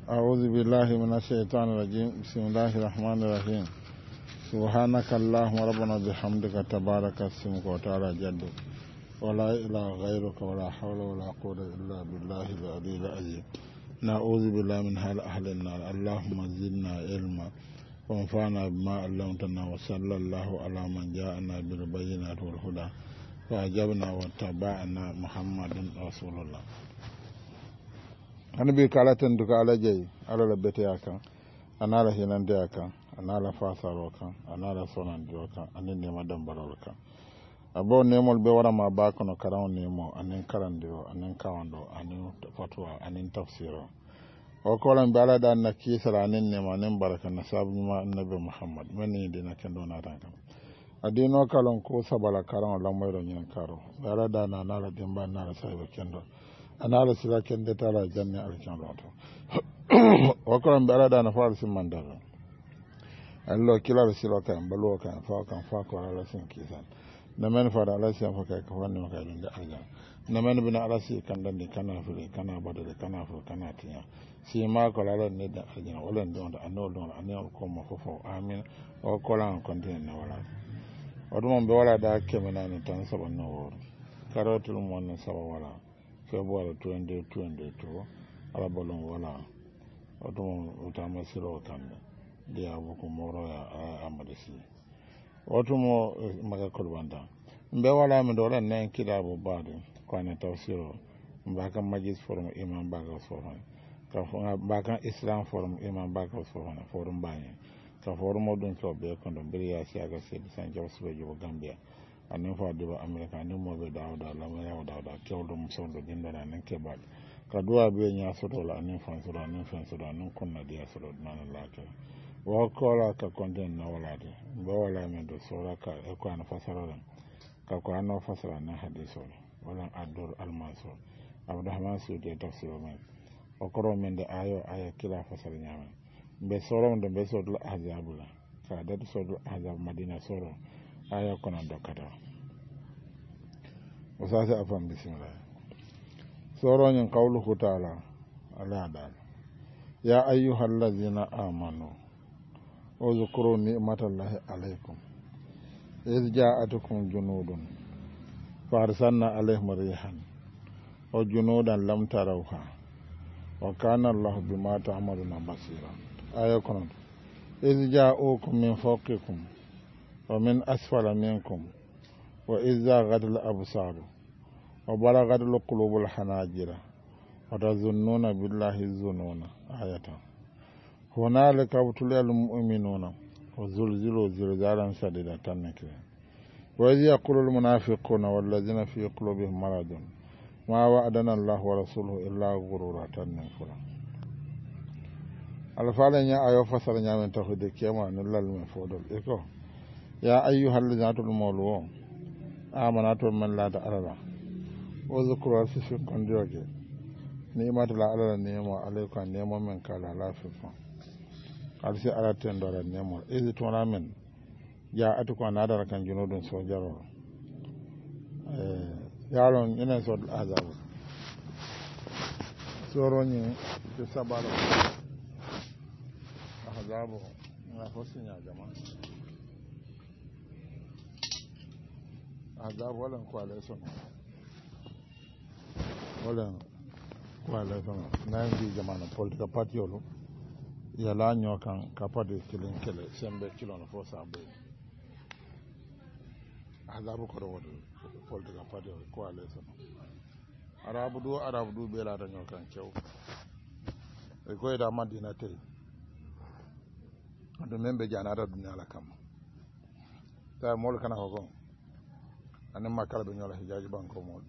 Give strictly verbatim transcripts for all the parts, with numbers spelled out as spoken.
أعوذ بالله من الشيطان الرجيم بسم الله الرحمن الرحيم سبحانك اللهم ربنا بحمدك تبارك اسمك وتعالى جدك ولا إله غيرك ولا حول ولا قوة إلا بالله العلي العظيم نعوذ بالله من حال أهل النار اللهم زدنا علما وانفعنا بما علمتنا وصلى الله على من جاءنا بالبينات والهدى فأجبنا واتبعنا محمد رسول الله hani bi kala ten duka ala jey ala la bete yakan anala hinande yakan anala fasaro kan anala sonandiro kan anin nema dambarol kan abo nemol be wara ma ba kono karan nemo anin karandiro anin kawando anin fatwa anin tafsiro o kolan be ala da na kisara anin nema anin baraka na sabu ma annabi muhammad mani dina kendo na tan kan adino kalon ko sabala karan la moyro nyen karo be ala da na nala dimba nala saybe kendo anala sila kende tala janne alkan loto wakon bara da na farsi mandala allo kilal sila kan balo kan fa kan fa ko ala sin kisan na men fa ala sin fa kai ko wanno kai dum da aljan na men bina ala si kan dan kana fure kana badale kana fure kana tinya si ma ko ala ne da aljan wala don da anno don anno ko mo fofo amin o ko lan kontin na wala odum be wala da kemena ni tan saban no wor karotul mon saban wala February twenty twenty-two ala bolon wala oto utama siro kande dia buku moro ya amadisi oto mo maga kolbanda mbe wala me dole nen kida bo bade ko ne tawsiro mbaka majlis forum imam baga forum ka fonga baka islam forum imam baga forum forum banye ka forum odun ko be ko do biriya siaga sedi san jawsbe jo Gambia anin fa diba america ni mo be dawda la mo yawda da kewdo mo sondo dindana nan kebal ka duwa be nya soto la anin fa soto anin fa soto anin kunna dia soto nan la ke wa kola ka konten na wala de bo wala men do sura ka e ko an fasara ka ko an fasara na hadiso wala adur almaso abdurrahman sudi tafsir men o koro men de ayo aya kila fasara nyama be soro ndo be soto azabula ka dad soto azab madina soro aya kono dokata wasasi afan bismillah soronyin qawluhu ta'ala ala dal ya ayyuhallazina amanu uzkuru ni'matallahi alaykum iz ja'atukum junudun farsanna alayhim rihan wa junudan lam tarawha wa kana allahu bima ta'maluna basira aya kono iz ja'ukum min fawqikum ومن أسفل منكم وإذ زاغت الأبصار وبلغت القلوب الحناجر وتظنون بالله الظنون آية هنالك ابتلي المؤمنون وزلزلوا زلزالا شديدا وإذ يقول المنافقون والذين في قلوبهم مرض ما وعدنا الله ورسوله إلا غرورا تنفرا الفعلين يا أيها فسر من توحيد كيما نلال من فضل إكو يا أيها الذين آمنوا آمنوا من لا تعلم وذكروا في كندوجي نعمة الله على النعمة عليكم نعمة من كلا لا فيكم قال سي على تندور النعمة إذ تونا من جاءتكم نادر كان جنود سوجروا يالون إن سود العذاب سوروني تسبالو أحزابه ما فسنا يا جماعة azab walan kwale son walan kwale son nan di jamana politika party yolo ya la nyokan kapade kilin kele sembe kilo na fosa be azab ko do politika party kwale son arabu do arabu do be la da nyokan cew e ko da madina tay ando membe jana da dunya la kam ta mol kana ko anin makala be nyola hijaji banko mo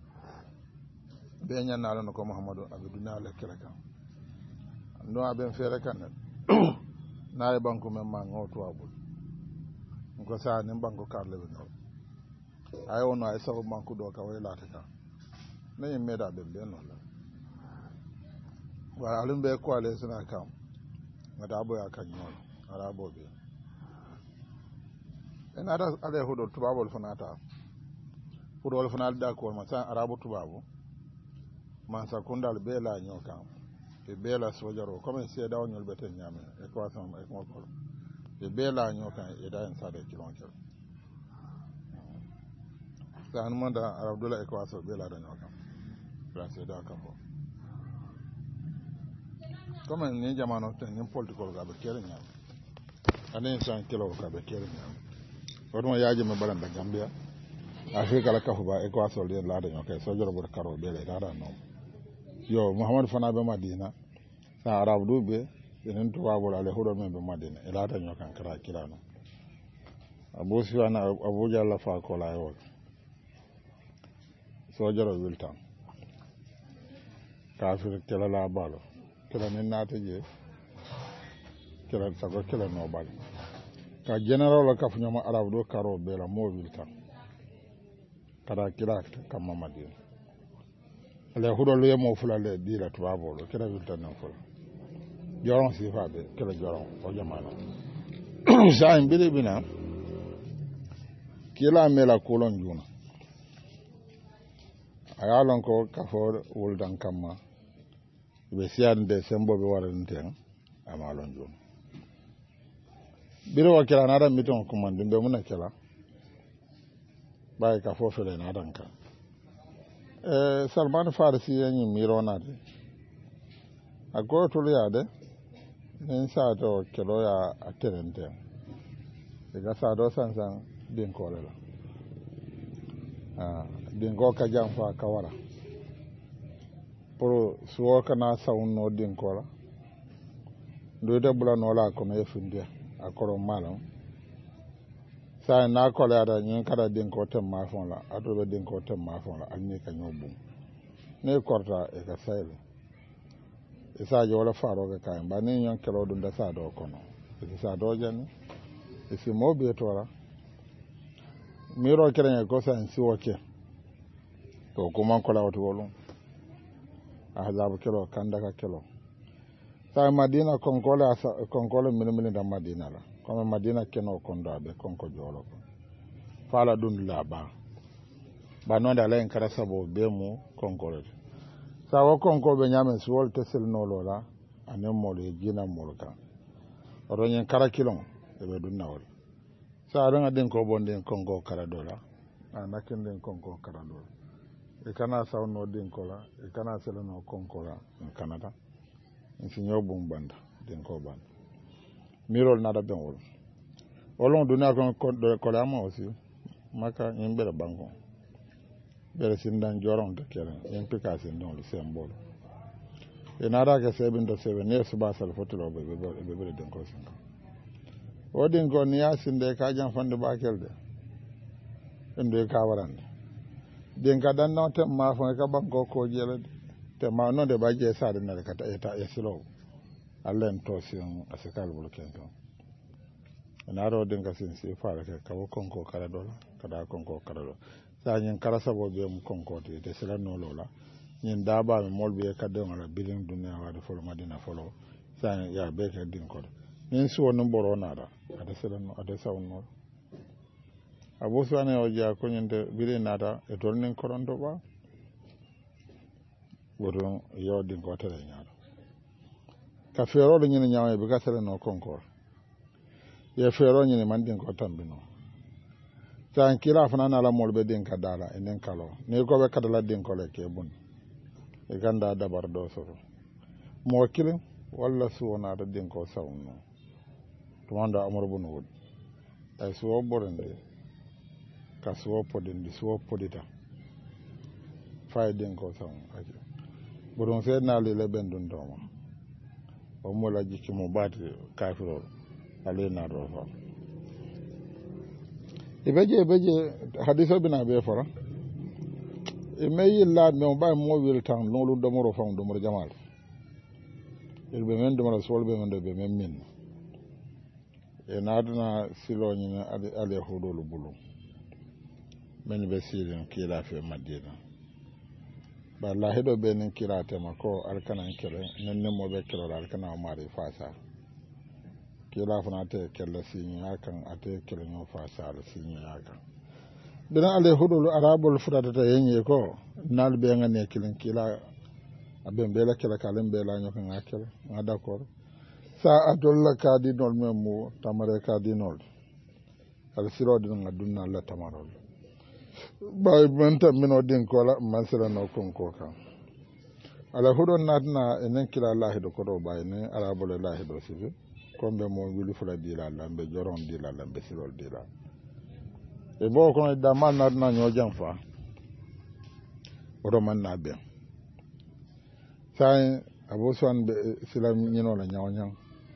be nyanna ala ko muhammadu abu dunya la kala kan no aben fere kan na e banko men ma ngoto abul ko sa nin banko karle be no ay wono ay sabu banko do ka way lata ka nay meda be be no la wa alum be ko ale suna kam ngada abo ya kan nyol arabo be en ada ale hodo tubabol fanata pour wol fanal d'accord ma san arabo tubabu man sa kundal be la nyoka e bela sojaro comme c'est daw ñol beten ñame e ko sam e ko ko e bela ñokan e da en sade kilon kel san manda abdullah e ko aso bela da ñokan place da ka fo comme ni jamano ten ni political ga be kere ñame anen san kilo ka be kere ñame wodo yaaje me balanda gambia afrika la kafu ba e ko aso le la da ñokan sojaro bur karo bela da da no yo muhammad fana be madina sa arab du be enen to wabol ale hudo men be madina e lata nyokan kara kirano abu siwana abu jalla fa ko la yo so jaro wiltam kafir kala la balo kala nen nata je kala sago kala no bal ka general la kaf nyama arab do karo be la mo wiltam kara kira kam madina ale hudo le mo fulale dila to wabol kala wiltam nan fula joron si faɓe kela joron o jamano sa en biri bina kila mela kulon juna a yalon ko kafo wuldan kamma ɓe siyadde semboɓe waranten amalon juna biri wa kela naɗan miton commande ɓe muna kela ɓawi kafo fele naɗan kan e salmane farisi yeñi mironade a gotoluyade nin saato kelo ya a terenten daga saato sansan dinkole la dinko ka jam fa kawara pour suwo kana sawunno dinkola ndoyde bulanola kono e fundiya a koro malam sa na kole ada ñin kada dinko temma fon la atoɓe dinko temma fon la alni ka ño bum ne korta e ka sayle isaji wala faroga kayan ba ni yon kelo dum da sado kono isi sado jani isi mobi tora miro keren ko san si woke to kuma ko la wato wolum ahzab kelo kanda ka kelo sa madina konkola konkola min min da madina la comme madina keno kondo be konko jolo ko fala dun la ba ba non da len kara sabo be mu konkola sa wo konko be ñamen si wol tesel nolola anen molo e jina molo kan oto ñen kara kilon e ɓe ɗum nawol sa aɗanga ɗin ko bon ɗin konko kara dola a nakken ɗin konko kara dola e kana sawno ɗin kola e kana selano konkola en kanata en siño bum banda ɗin ko banda mirol naɗa ɓen wol wolon duniya kon kole ama aussi makka yimɓeɗe banko bere sindan joron de kelen yen pika sindon le sembol e nada ke sebin do sebe ne suba sal fotolo be be be be den ko singa odin go ni asinde ka jam fande bakel de ende ka warande den ka dan no tem ma fo ka banko ko jele te ma no de baje sa de na ka ta eta eslo allen to sin asikal bul kento na ro den ka sin si fa ka ka konko kala dola kada konko kala dola sa ñin kara sabo be mu konkote te sila no lola ñin daba mi molbe kadde ngala bilin dunya wade folo madina folo sa ya be ka din ko ñin suwo no boro nada ade sila no ade sawno abo sane o ja ko ñinde bilin nada e tol nin koronto ba wodo yo din ko tere ñaado ka fero do ñin ñaawe be ka sila no konkor ye fero ñin man din ko tambino tan kila fana na la molbe din ka dala enen kalo ne ko be kadala din ko le ke bun e ganda dabar do so mo kilin walla suwona da din ko sawno to wanda amor bun wud ay suwo borende ka suwo podindi suwo podita fay din ko sawno aji buron se na le ben dun do ma o mo la jiki mo bati kafiro ale na do fa e beje beje hadiso bina be fora e meyi laad me ba mo wil tan lolu do mo ro fam do mo jamal e be men do mo sol be men do be men min e naduna silo ni ale ale hodolu bulu men be sirin kila fe madina ba la hedo be nin kila tema ko alkana kele nen ne mo be kilo alkana mari fasa kila fana te kella sinya kan ate kele no fasa al sinya kan bina ale hodolu arabul fudata ta yenye ko nal be ngane kilin kila aben bela kala kalen bela nyoka ngakela nga d'accord sa adolla kadi nol memu tamare kadi nol al siro din nga dunna la tamarol bay banta mino din kola masala no konko kan ala hudon natna enen kila allah do kodo bay ne arabul allah do sibi kombe mo wili fula dila lambe joron dila lambe sirol dila e bo ko da man natna nyo jamfa odo man na be sai abosan be silam nyino la nyawnyang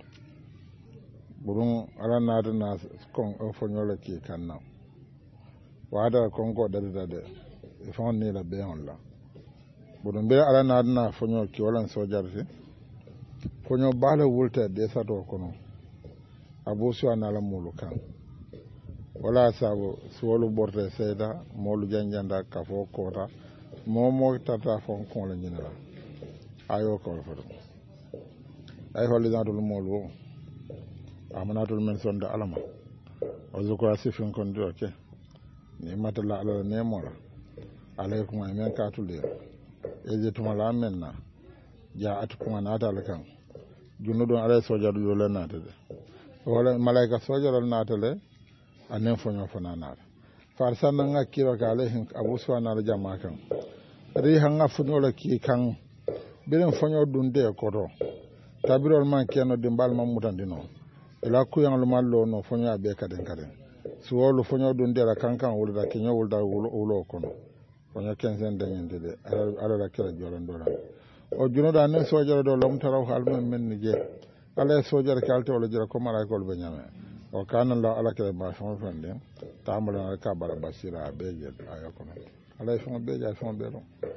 burun ala natna kon o fonyola ki kanna wada konko dade dade e fon ni la be on la budum be ala nadna fonyo ki walan sojarti fonyo bala wulta de sato kono abu suwana la mulu kan wala sabo suwolu borte seda molu janjanda ka fo kota momo tata fon kon la nyina ayo ko fa ay holli dadul molu amanatul men sonda alama o zukura sifin kon do ke ni matala ala ne mora alaykum ay men katule eje tuma la menna ja atukuma nata kan junno don ala soja do le nata de wala malaika soja do nata le anen fonyo fona nata farsan nga kiwa ka alayhim abu suwana la jama kan ri hanga fonyo la ki kan biren fonyo dun de koto tabirol man keno dimbal mam mutandino ila ku yang lu mallo no fonyo abe kaden kaden suwolu fonyo dun de la kankan wulda kinyo wulda wulo kono fonyo kenzen de nyende de ala la kala joran dola o juno da ne sojara do lom taraw halmen men ni je ala sojara kalte wala jira ko mara ko be nyame o kanan la ala kala ba fon fande tamala ka bara basira be je ayo kono ala fon be ja fon be lo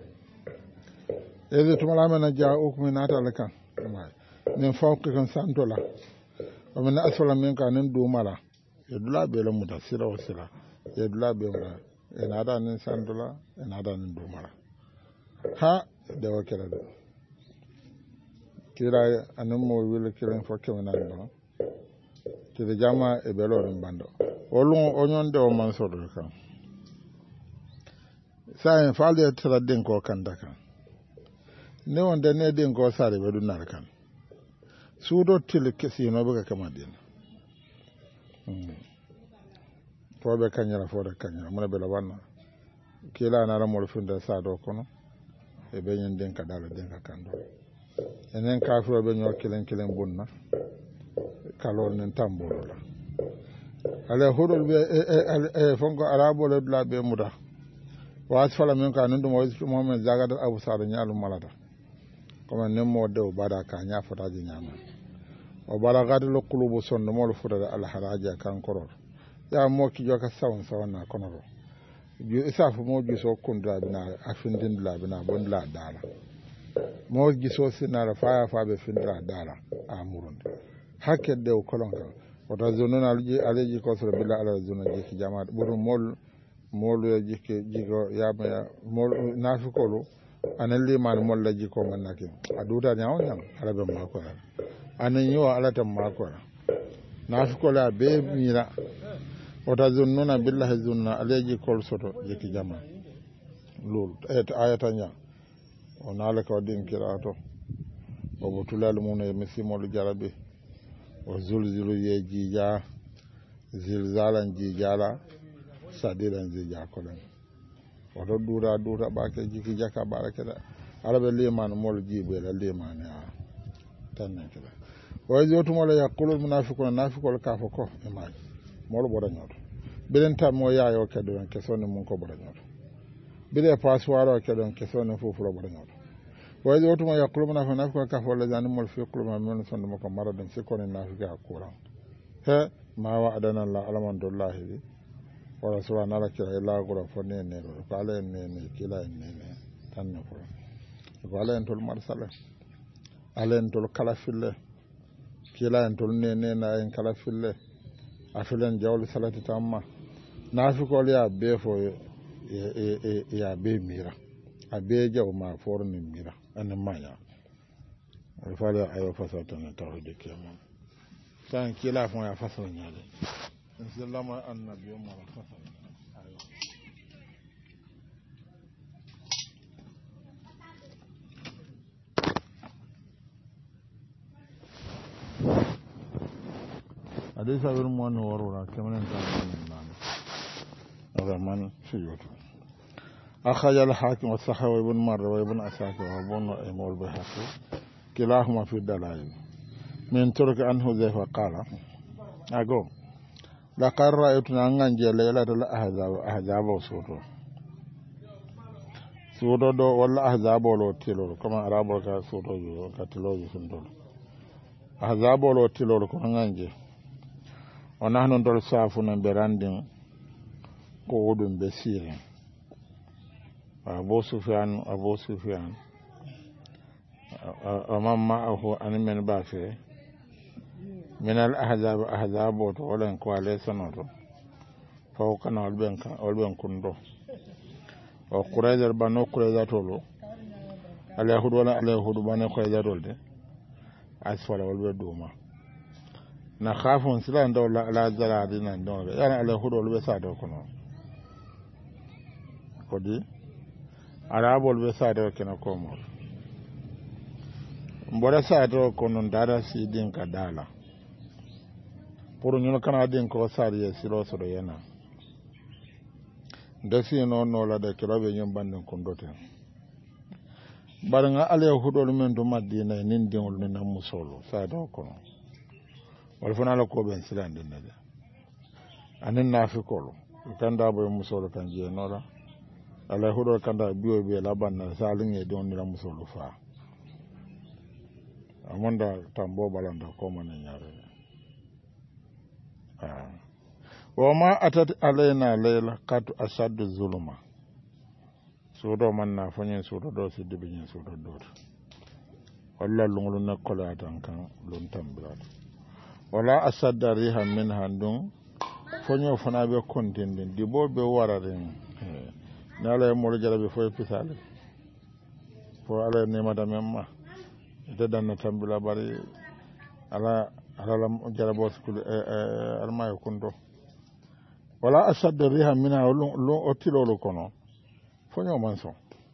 eze tumala men ja o ko minata la kan mai nen fawke kan santola o men asfala men ka nen do mala e dula be lo muta sira o sira e dula be mala e nada nen santola e nada nen do mala ha de wakela de kira anan mo wile kiran fokke wona do tede jama e belo dum bando olun onyon de o man sodo kan sa en falde tara den ko kanda kan ne wonde ne den ko sare be dun nar kan sudo til kesi no be kama den hmm to be kanyara fo de kanyara mo be la wanna kila na ra mo funda sa do kono e be nyen den ka dala den ka kando enen kafiro be nyo kilen kilen bunna kalol nen tambolo la ala hodol be e fonko arabo le dula be muda was fala men ka ndu mo mo men jagada abu sar nyaalu malata comme nem mo dew bada ka nya fotaji nyama o bala gadu lo kulubu sonno mo lo futada al haraja kan koror ya mo ki joka sawn sawana konoro ju isafu mo ju so kundra bina afindin la bina bondla dala mo giso sinara faya fabe findra dala amurun hakke de kolon kan wata zonona alji aleji ko so bila ala zona jiki jamaat buru mol mol ya jiki jiko ya mol nafikolo analli man mol la jiko man nakin aduta nyaaw nyam ala be mako anan yo ala tam mako nafikolo be mira wata zonona billahi zonna aleji kol soto jiki jamaat lol et ayata nya on ala ko din kirato o botulal mun e misimol jarabe o zulzulu ye jija zilzalan jijala sadiran jija kolen o do dura dura bake jiki jaka barakeda arabe liman mol jibe la liman ya tanne kala o jotu mol yaqulul munafiquna nafiqul kafako e ma mol boda nyoto bilen tam mo yaayo keddo en kesone mun ko boda nyoto bile paswaro keddo en kesone fofu ro boda nyoto o jotu mo yaqulul munafiquna nafiqul kafako la zani mol fi quluma men sonno mo ko maradon sikone nafiqa kuran he ma wa adana Allah alhamdulillah wa rasulana la kila ila gura fone ne ko ala ne ne kila ne ne tan ne ko ko ala en tol marsala ala en tol kala fille kila en tol ne ne na en kala fille afilen jawli salati tamma nafi ko ya be fo e e ya be mira abe jaw ma forni mira an maya fala ayo fasata na tawhid kiyama tan kila fon ya fasal nyaade sallama annabi wa fasal ayo hadisa wir mo no warura kemanen tan nan هذا من سيوته أخرج الحاكم والصحوي بن مرة وابن أساكر وابن أيمول بحقه كلاهما في الدلائل من ترك عنه زيفا قال أقول لقد رأيتنا أنجي ليلة الأحزاب أحزاب وسوطه سوطه دو ولا أحزاب ولو تلو كما أرابو كسوطه جو كتلو يسندل أحزاب ولو تلو كما أنجي ونحن ندل صافنا براندين ko wodum be sirin Abu Sufyan Abu Sufyan amam ma'ahu an min bafe min al ahzab ahzab to olen ko ale sanoto fawqa na olben ka olben kundo o qurayza banu qurayza tolo ala hudu wala ala hudu banu qurayza dolde asfala olbe duma na khafun silan dawla ala zaradina dole yana ala hudu olbe sado kono kodi arabol be saado kena komol mbora saado kono ndara sidin ka dala pour ñu kana din ko sariye silo sodo yana dasi no no la de kilobe ñom banden ko ndote baranga ale hudol men do madina nin dingol ni nam musolo saado kono wal fana la ko ben silande nade anin nafikolo kanda boy musolo kan je no la ala hudo kanda biyo biyo laban na salin e don la musolu fa amanda tambo balanda ko man nyaare ah wa ma atat alaina layla qad ashaddu zuluma sudo man na fanyen sudo do si dibi nyen sudo do walla lungulu na kola tan kan lon tambirat wala asadda riha min handum fonyo fana be kontinde dibo be wararen nala mo jarabe fo pisale fo ala ne madame ma de dan tambila bari ala ala jarabo skul alma kundo wala asad riha mina lo otilolo kono fo nyo manso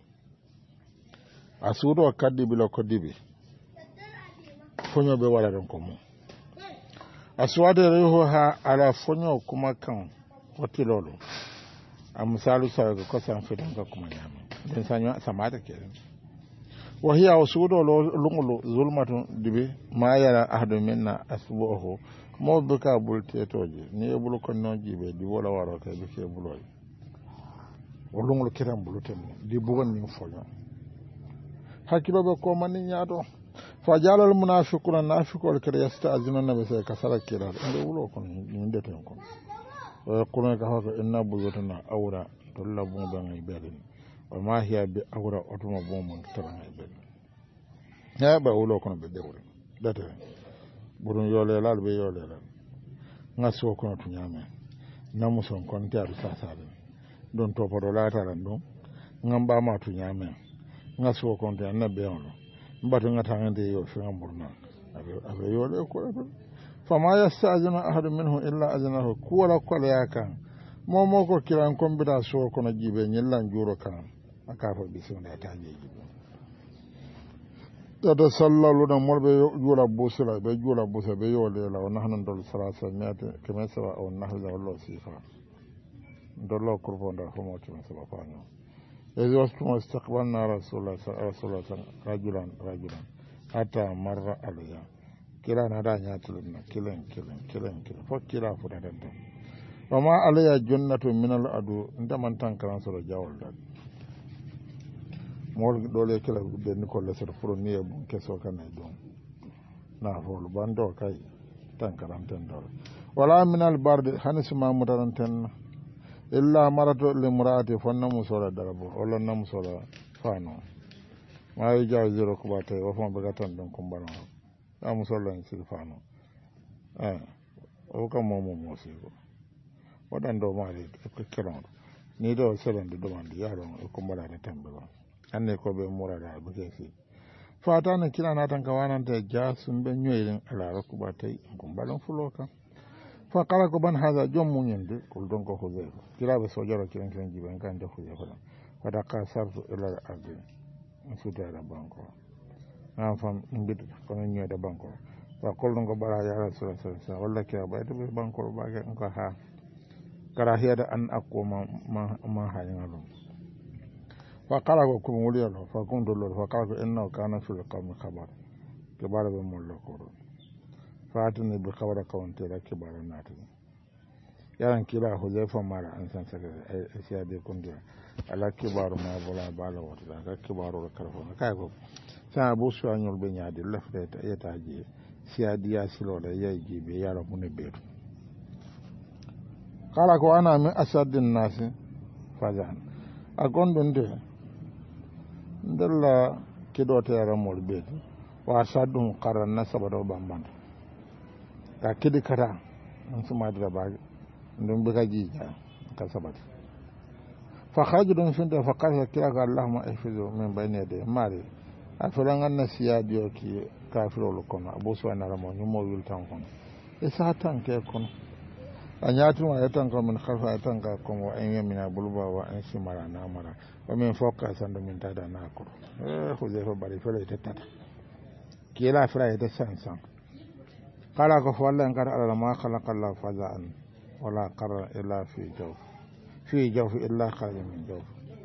asudo kaddi bilo kodibi fo nyo be wala don komo aswade reho ha ala fo nyo kuma kan otilolo amsalu sa ko san fidan ka kuma nyama den sanyo samata ke wa hiya usudu lungulu zulmatun dibi ma yara ahadu minna asbuhu mo buka bulte toje ni bulu kon no jibe di wala waro ka be ke buloy o lungulu kiram bulute mo di bugon ni foyo hakilo be ko man nyaato fa jalal munafiquna nafiqul kare yasta'zinu nabi sai kasara kira ndo bulo kon ni ndeten kon ويقولون كهذا إن بيوتنا أورا طلبوا بين عبادنا وما هي بأورا أتوم بوم ترى عبادنا يا بقولوا كنا بدور ده ده بدون يولي لا بيولي لا ناسو كنا تنيامه ناموسون كنا تيارو ساسالين دون توبرو لا ترندو ngamba ma tunyame ngaso konte na beono mbatu ngatangende yo fingamburna abe abe yole ko fama yasta'zinu ahadun minhu illa aznahu kuwala kwala yakan momo ko kiran kombita so kono jibe nyillan juro kan akafa bisunda taje jibe tata sallalu da morbe jura busila be jura busa be yole la nahnu dol salasa miyata kama sawa on nahza wallahu sifa dollo kurfonda homo tuma sawa fanyo ezo wastu istaqbalna rasulullah sallallahu alaihi wasallam rajulan rajulan hatta marra alayya kila na da nya tulna kilen kilen kilen kilen fo kila fu da dan wa ma alayya jannatu min al adu ndaman tan kan so jawol dal mol dole kila be ni ko le so furo ni e bon keso kan ay don na fo lu bando kay tan kan tan dol wala min al bard hanis ma mutaran tan illa maratu li muraati fonna musola darabo wala na musola fano ma yi jaw zero ko bata wa fon be gatan don ko mbalo am sollan silfano eh o kam mo mo sigo wadan do mari ko kiran ni do selan do mandi yaro ko mbala da tambalo anne ko be murada be kefi fata na kila na tan kawanan ta ja sun ben yoyin ala ko batai ko mbalon fuloka fa kala ko ban hada jom munyende ko don ko hoze kila be sojaro kiran kiran jiben kan da hoze fa fada ka sarfu ila ardi suda da banko an fam mbid ko nyo da banko wa qulun ko bara ya rasul sallallahu walla ke ba to be bankor ba ke ko ha karahiyata an akuma ma ma hayalo fa qala ko kum wuliyalo fa kuntu lor fa qala ko inna kana fil qawmi khabar ke bara be mollo ko fa atuni bi khabara kawante la ke bara natu yaran kila huzaifa mara an san saka ai sai be kundiya ala kibaru ma bola bala wata ka kibaru da karfo kai ko sa abu su anyol be nyaade lafde ta yeta ji siadiya silo da yayi be yara mun be kala ko ana min asaddin nasi fazan a gondon de ndalla kido ta yara mol be wa asaddum qaran nasabado bamban ka kidi kara an suma da ba ndum be ka jija ka sabata fa khajidun finda fa qala kila ga allahumma ihfizu min bayni yadayhi mari afiran anna siyadiyo ki kafirol kono abu suwana ramo nyumo wiltan kono e sa tan ke kono anyatu ma yatan ko min khalfa yatan ka ko wa en yamina bulba wa en simara na mara wa min fawqa sando min tada na ko eh huzefa bari fele tata kila fira ita san san qala ko walla en kada ala ma khalaqa allah fazaan wala qarra illa fi jawf fi jawf illa khaliq min jawf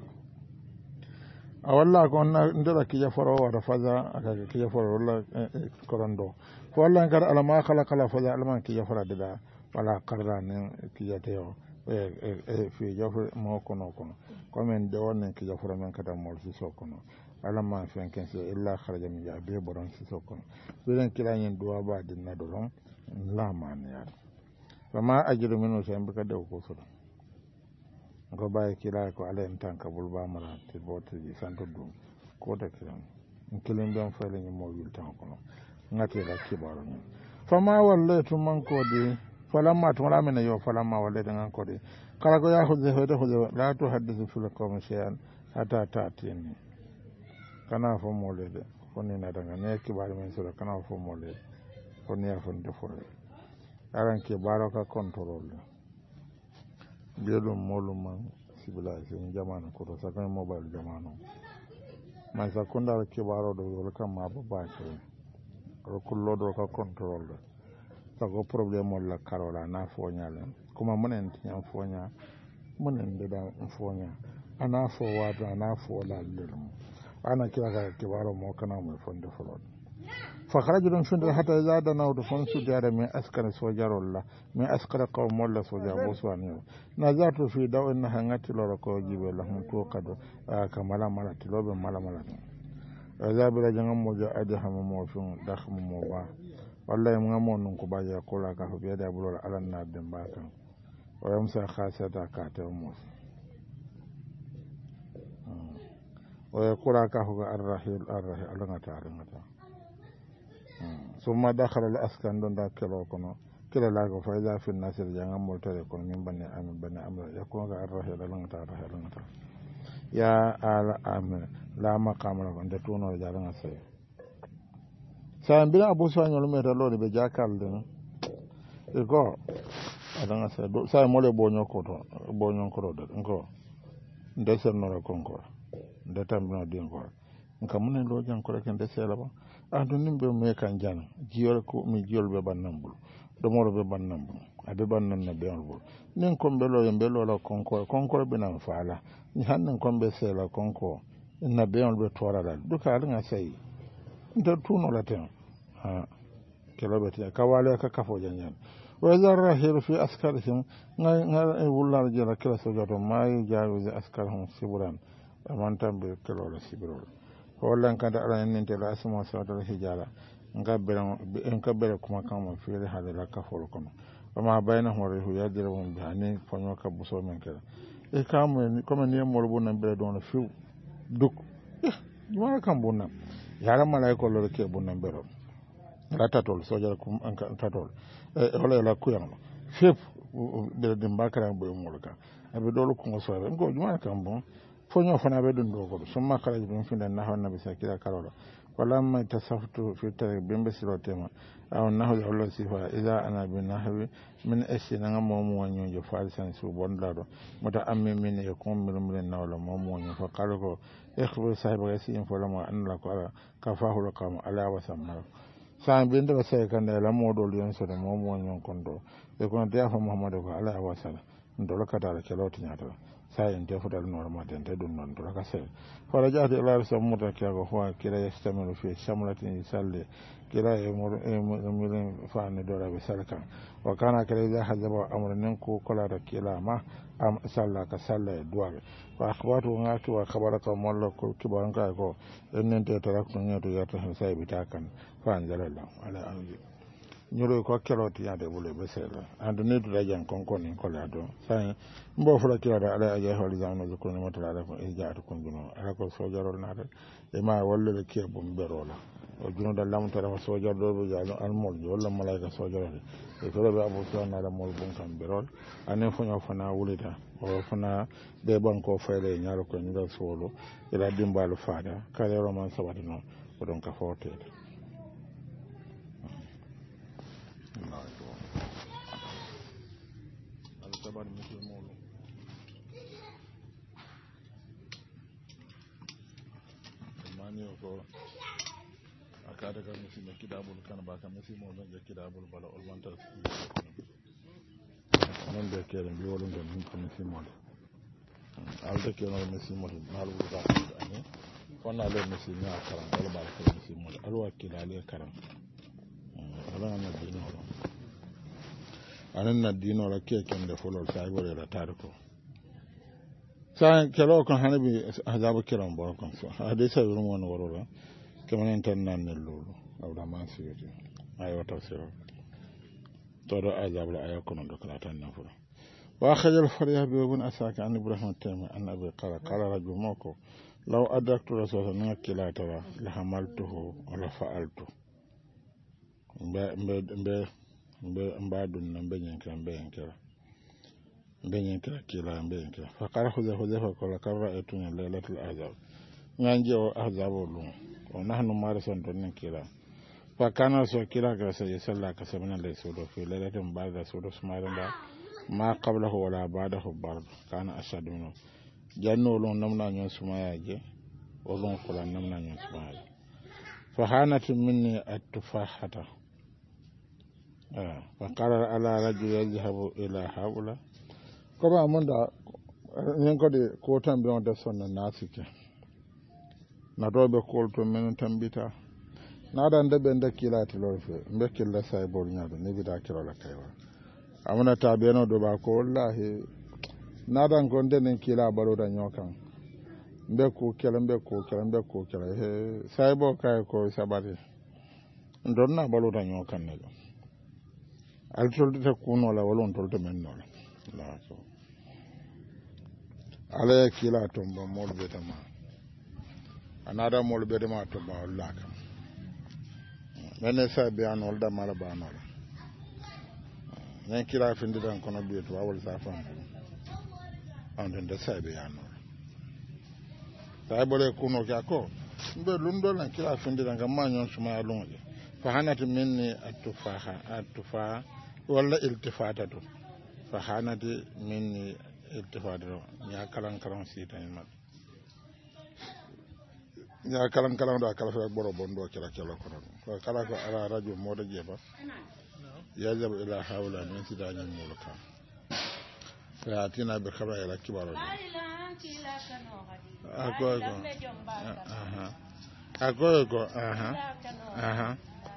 awalla ko ndela kija foro wata faza aka kija foro walla korando ko walla en kada ala ma khalaqa allah faza alman kija foro dada wala qarra ne kija teo e e fi jawf mo kono kono ko men de wonen kija foro men kada mol si so kono ala ma fen kense illa kharaja min jabe boron si so kono bilen kila nyen duwa ba dinna dolon la man ya fama ajiru minu sen bika de ko so ko baye kila ko ala en tan kabul ba mara ti bote ji santo dum ko da kiran kilen ben fele ni mo yul tan kono ngati la kibaro ni fama wallatu man ko de falamma to la men yo falamma wallatu ngan ko de kala ko ya hudde hode hode la to hadithu fil qawm shay'an hatta ta'tini kana fo mo le de fonni na daga ne kibaro men so kana fo mo le fonni ya fon de fo aran kibaro ka control bielum molum man civilisation jamanu ko to sakon mobile jamanu ma sakunda kibaro do wala kam ma baba ce ro kullo do ka control ta go problem wala karola na fonya len kuma munen tiyan fonya munen de da fonya ana fo wada ana fo la lelum ana kira ka kibaro mo kana mo fonde folod fa kharajun shunda hatta zada nawdu fonsu jara min askara sojarolla min askara qawm walla soja boswani na zato fi daw en hangati loro ko jibe la mun to kado kamala mala tilobe mala mala azabira jangam mo jo ade hamo mo fun dakhmo mo ba wallahi mo ngamo non ko baje ko la ka be da bulol alan na dem ba kan o yam sa khasata ka te mo o ya kura ka ho arrahil arrahil alangata alangata summa dakhala al-askan don da kelo kono kila la ko fayda fi nasir jangam moltare kono min banne am banne am ya ko ga arrahil alangata arrahil alangata ya ala amin la maqam la de tuno ja nga sey sa mbira abu so nyol me dalo be jakal den e go adanga sey do sa mo le bonyo ko to bonyo ko do ko de ser no ko de tambino din ko nka mun lo jan ko rek de sela ba adu nimbe me kan jan jiol ko mi jiol be bannambul do mo be bannambul abe bannan na be albul nin ko be lo yembe lo la konko konko be nan faala ni hannen ko be sela konko na be on be tora dal duka alanga sey ndo tuno la ten ha kelo be te kawale ka kafo janyan wa zarrahiru fi askarihim ngai ngai wullal jara kala so joto may jaawi askarhum siburan amantam be kelo la sibirol wallan kada ala nente la asma sawdal hijala ngabere en kabere kuma kama fiire hadala kafol kono ma bayna hore hu yadira won bani fonyo ka buso men kala e kam comme ni mo bo nan be don fiu duk ma kam bunna yara malaiko lo ke bunna bero ratatol sojar kum an tatol e wala la kuyam fep de de mbakara bo mo ka abe dolu ko so re ngo juma kam bon fonyo fana be dun do ko summa kala dum finda na hawan nabi sakira karola wala ma tasaftu fi tare bembe silo tema aw nahu Allah sifa idha ana bi nahwi min ashina ngamo mo wanyo jo falisan su bondado mata amme min yakum min min nawla mo mo wanyo fa qalko ikhbu sahiba yasi in fala ma an la ko ala kafahu la qam ala wa samma sa bin da sai kan da la modol yan so da mo mo nyon kondo e ko da fa muhammadu ko ala wasala ndo ka da ke loti nyata sai en te fudal normal den te dun non do ka sai fara jaati ila sa muta ke ko ho kila yastamiru fi shamlatin salli kila e mo e mo fa ne do rabe salkan wa kana kala da hazaba amrun ko kala da kila ma am salla ka salla e duwabe wa akhbatu ngatu wa khabaraka mollo ko kiban ka ko en te tarakto nyato yata sai bitakan fa anjalalla ala anji nyoro ko keloti yade bule besela and need to rajan konkon in kolado sai mbo fula kirada ala aje holi jamno ko ni motala ala ko e jaatu ko juno ala ko sojarol nade e ma wolle ke bum berola o juno da lam tara sojar do be jalo al mol wala malaika sojarol e to be abu so na la mol bum kam berol anen fonyo fana wulita o fana be ban ko fele nyaaro ko ni do solo ila dimbalu faada kale roman sabati non ko don ka forte about Mister Molo. Mani ko akada ka misi me kidabul kan ba ka misi mo ben kidabul bala ol wanta non de kere bi wolon de min ko misi mo al de kero misi mo nalu da ani fonna le misi na karam wala ba ka misi mo al wakila le karam ala na dino anan na dino la ke kan da folol sai gore la tarko sai kelo kan hanabi hazabu kiran bo kan so hade sai rumo won worola kamanen tan nan ne lolu awda man siyete ayo tafsir to do azab la ayo kono do kala tan nafura wa khajal fariya bi ibn asaka an ibrahim taymi an abi qala qala rajul moko law adraktu rasulullah na kila tawa la hamaltuhu wala fa'altu mbe mbe mbe mbe mbadun na mbe nyankira mbe nyankira mbe nyankira kila mbe nyankira fa qala khudha khudha fa qala karra atuna lailatul azab nganje o azabu lu o nahnu marisan don kila fa kana so kila ga sai sallah ka sabana lai so do fi lailatin ba'da so do sumarinda ma qablahu wala ba'dahu bar kana ashadu min janno lon namna nyon sumaya je o lon kula namna nyon sumaya fa hanat minni at-tufahata فقال على رجل يذهب إلى هؤلاء كما من دا ينقضي كوتان بيون دسون الناسك نادوبة كولتو من تنبيتا نادا ندبه ndakila tilorfe mbekilla sai bol nyaado ne bida kilo la kaywa amana tabeno do ba ko wallahi nada gonde nen kila baro da nyokan mbe ko kala mbe ko kala mbe ko kala he sai bo kay ko sabati ndonna balo da nyokan ne al tolta kuno la walon tolta men non la so ala kila tomba mol betama anada mol betama tomba walla kam mene sa be anol da mala ba anol nen kila findi dan kono be to awol sa fam on den da sa be anol sa bole kuno ka ko mbe lundo na kila findi dan ga manyon suma lonje fa hanat minni atufaha atufa wala iltifatatu fa hanati minni iltifatatu nya kalan kalan sita ni mat nya kalan kalan do kala fa boro bondo kala kala ko ko kala ko ala radio modo jeba yajab ila hawla min sidani mulka fa atina bi khabara ila kibaro ako ko aha ako ko aha aha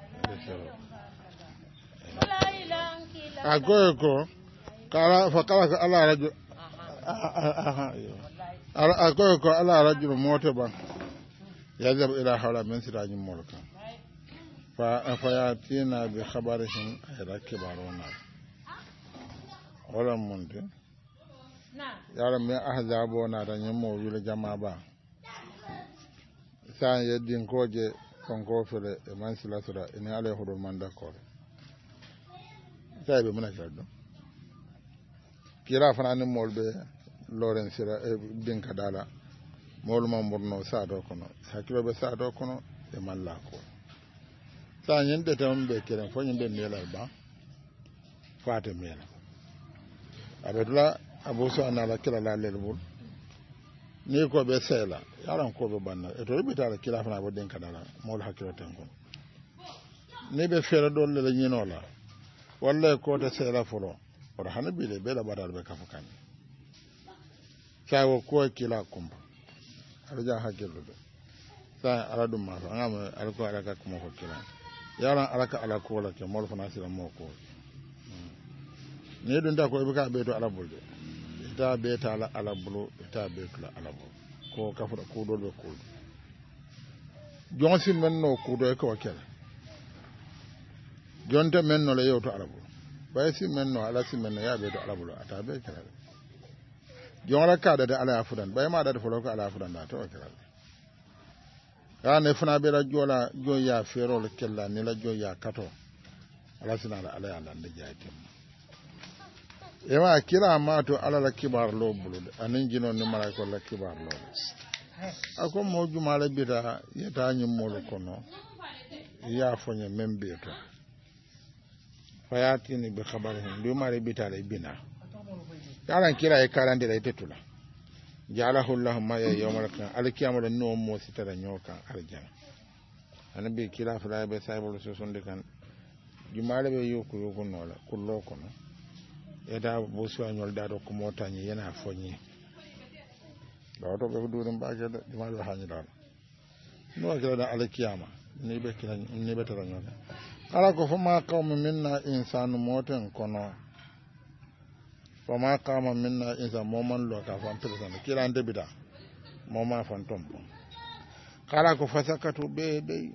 agogo kala fa kala ala rajul ala agogo ala rajul mota ban yazab ila hawla min sirajin mulka fa fayatina bi khabarihim rakibaruna wala munde yara me ahzabo na da nyamo wile jama ba sa yedin koje konko fele e man sila sura ina ala hudur man d'accord sai be muna jaddo kira fana ni molbe loren sira e din kadala mol ma murno sa do kono hakilo be sa do kono e malla ko sa nyinde tam be kiran fo nyinde mela ba fate mela abedula abuso anala kila la lelbul ni ko be sela yaran ko be banna e to bita la kila fana bo den kadala mol hakilo tan ko ni be fere dol le nyino la walla ko ta sera folo or hanabi le be la badal be kafu kan kawo ko kila kumba arja hakelo do sa ala dum ma ngam ala ko ala ka kuma ko kila yaran ala ka ala ko la ke mol fana sira mo ko ne dun da ko be ka be to ala bulde ita be ta ala ala bulu ita be to ala bulu ko kafu ko dol be ko jonsi men no ko do ko kala jonte men no le yoto ala bulu bay si men no ala si men no ya be to ala bulu ata be kala jongla kada da ala afudan bay ma da folo ko ala afudan da to kala ya ne funa be la jola joya fero le kella ni la joya kato ala sina ala ala ala de jaatim e ma kira ma to ala la kibar lo bulu anin jino ni mala ko la kibar lo ako mo juma la bida yeta nyi molo kono ya fonye membe to fayatini bi khabarihim bi mari bitale bina yaran kira e karande la tetula jalahu allah ma ya yawmal qiyamah alkiyama no mo sitara nyoka arjana anabi kila fala be saybul susunde kan jumale be yoku yoku nola kullo kono eda bo suanyol dado ko motani yana fonyi do be durum baage de jumale hanyi dal no kila da alkiyama ni be kila ni be tara nyoka ala ko fama qawmu minna insanu moten kono fama qama minna insa moman lo ka fam person kila ande bida moma fan tombo kala ko fasakatu be be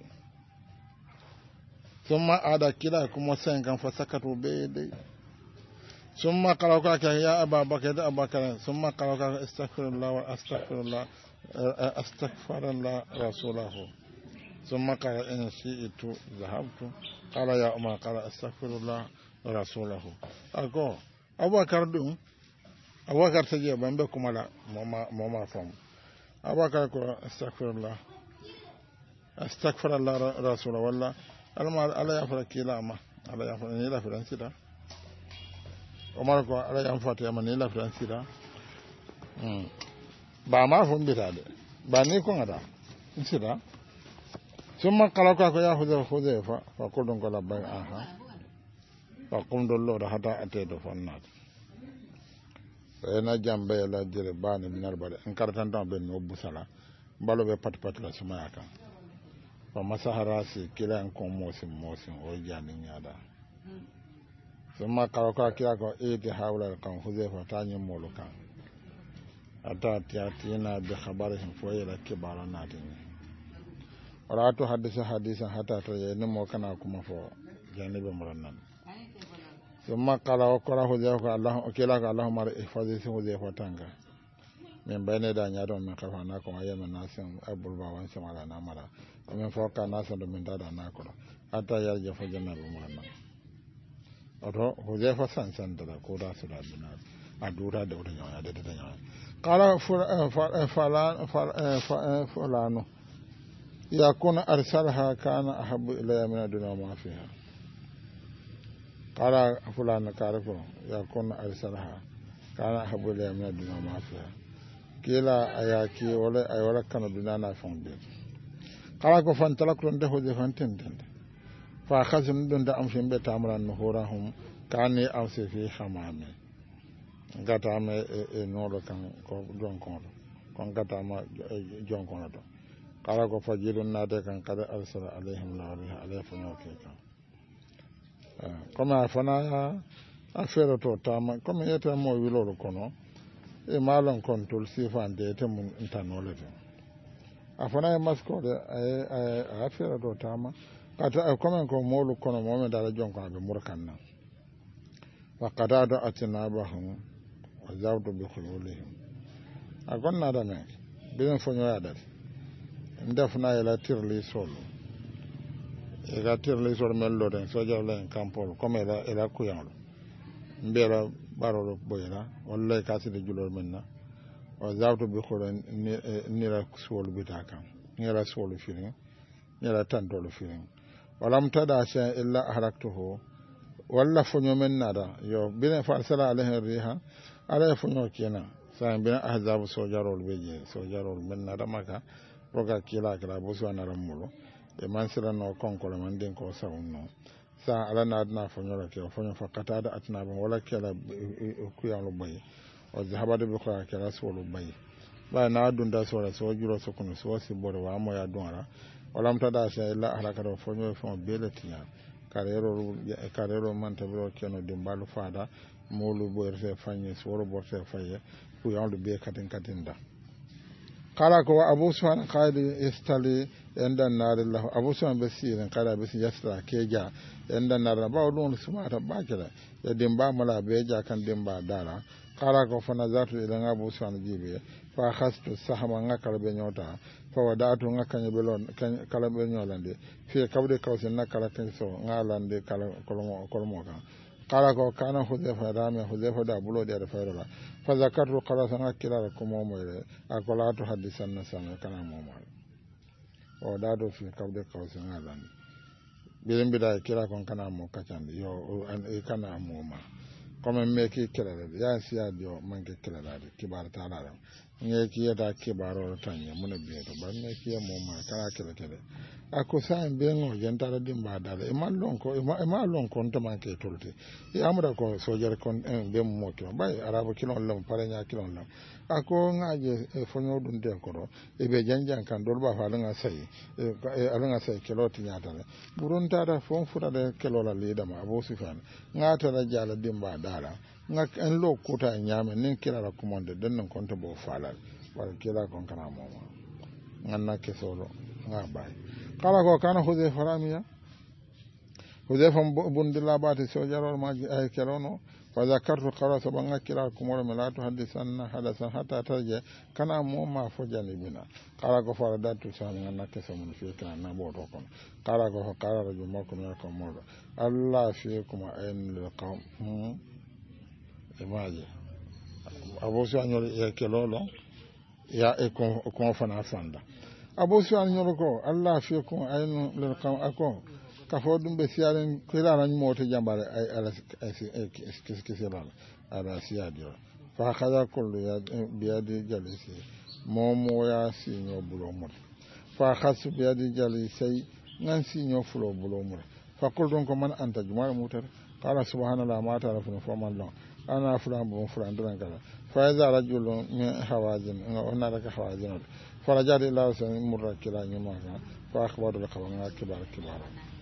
summa ada kila kuma sengan fasakatu be be summa qala ko ka ya ababakar da abakar summa qala ka astaghfirullah wa astaghfirullah astaghfirullah rasulahu summa qala in shi'tu dhahabtu qala ya umar qala astaghfirullah rasulahu ako abakar dum abakar taje bambe kuma la moma moma fam abakar ko astaghfirullah astaghfirullah rasulahu walla alma ala ya fara kila ma ala ya fara ni la franci da umar ko ala ya fata ma ni la franci da mm ba ma fon bitade ba ni ko ngada sida summa qala ko ya huza huzaifa fa kullun qala ba aha fa qum dollo da hata atedo fannat ena jambe la jere bani minar bale en kartan tan ben no busala balo be pat pat la suma yaka fa masahara si kila en ko mosim mosim o jani nyada summa qala ko kila ko eti hawla kan huzaifa tanyi molo kan ata tiatina bi khabarihim fo yela kibara natin wala to hadisa hadisa hata to ne mo kana kuma fo janibe murannan summa qala wa qara huzaifa allah kila ka allah mar ihfazi huzaifa tanga men bayne da nyaado men kafa na ko ayema nasin abul bawan samala na mara men foka nasin do men dada na ko ata yarje fo janabe murannan oto huzaifa san san da ko da su da bina adura da wurin yawa da da yawa qala falan falan yakun arsalha kana ahabbu ilayya min ad-dunya ma fiha qala fulan karifu yakun arsalha kana ahabbu ilayya min ad-dunya ma fiha kila ayaki wala ay wala kana dunya na fonde qala ko fan talakun de hodi fan tenden fa khazum dun da am fimbe tamran nuhurahum kani awse fi hamame gata me e nolo kan ko jonkon kon gata ma jonkon do kala ko fajirun nade kan kada arsala alaihim la riha alayfa noke kan koma fana afero to tama koma yeta mo wiloro kono e malon kontol sifande te mun intanole te afana e masko de ay afero to tama kata koma ko molu kono mo me dala jonkon be murkanna wa qadada atnabahum wa zawdu bi khululihim agon nada me bin fonyo yadal ndefna ila tirli sol ila tirli sol mello den so jawla en campol comme ila ila kuyalo mbela barolo boyla walla kaside julol menna o zawto bi kholo ni la sol bitaka ni la sol firin ni la tantolo firin walam tada sha illa ahraktuhu walla fonyo men nada yo bina farsala alaihi riha ala fonyo kena sa bina ahzabu so jarol beje so jarol men nada maka roga kila kila bosu anaram mulo e man sira no konkolo man den ko sawno sa ala na adna fonyola ke fonyo fakata da atna ban wala kala ku ya lo bay o zahabade be ko kala so lo bay ba na dunda so la so juro so kono so si boro wa mo ya donra wala mta da sha illa halaka do fonyo fon beletina karero karero man tabro keno dimbalu fada molu boyre fanye so ro borte faye ku ya lo be katin katinda kala ko abu sufyan qaidi istali endan narillahu abu sufyan basirin kala bisi yasra keja endan narra ba don sumata bakira ya dimba mala beja kan dimba dala kala ko fana zatu idan abu sufyan jibe fa khastu sahama ngakal be nyota fa wadatu ngakanye belon kala be nyolande fi kabde kawsen nakala tan so ngalande kala kolmo kolmo kan kala ko kana hudefa rami hudefa da bulo da fayra fa zakatu qala sana kila ko momoyle akolatu hadisan na sana kana momoyle o dado fi kabde kawsen ngalande birin bida kila kon kana mo kacande yo an e kana moma comme meki kila ya siya dio manke kila da kibar ta la nge kiya da kibaro tanya mun biye to ban me kiya moma kana kila kila ako sa be ngo jantara dimba dala e mallon ko e mallon ko to manke tolte e amra ko sojar kon en be mo to bay arabo kilon lam parenya kilon lam ako ngaje e fonyo dun de ko e be janjan kan dol ba fa nga sai e alanga sai kiloti nyata le burun tada fon futa de kilola leda ma abo sifan ngata la jala dimba dala nga en lo kuta nyame nin kila la kumonde den non konto bo falal wal kila kon kana moma nganna ke solo nga bay kala ko kana hude faramiya hude fam bundilla bati so jarol maji ay kerono fa zakartu qara sabanga kila kumoro melatu hadisan hadasan hatta tarje kana moma fojani bina kala ko fara datu san nganna ke so mun fi kana na bo to kon kala ko kala rajul mako me ko modo allah fi kuma ayin lil qawm imaje abosu anyol e kelolo ya e kon kon fana fanda abosu anyol ko allah fi ko ayno lil qam ako ka fo dum be siaren ko la ran moto jambare ay ala kis kis la ala siadio fa khada kullu ya biadi jalisi momo ya sinyo bulo mo fa khasu biadi jalisi ngan sinyo fulo bulo mo fa kul don ko man anta jumal mutar qala subhanallah ma ta'lafu fa man la ana fulan bon fulan dan kala fa iza rajulun min hawazin ona raka hawazin fa rajada ila san murakila nyuma fa akhbaru laka wa kibar kibar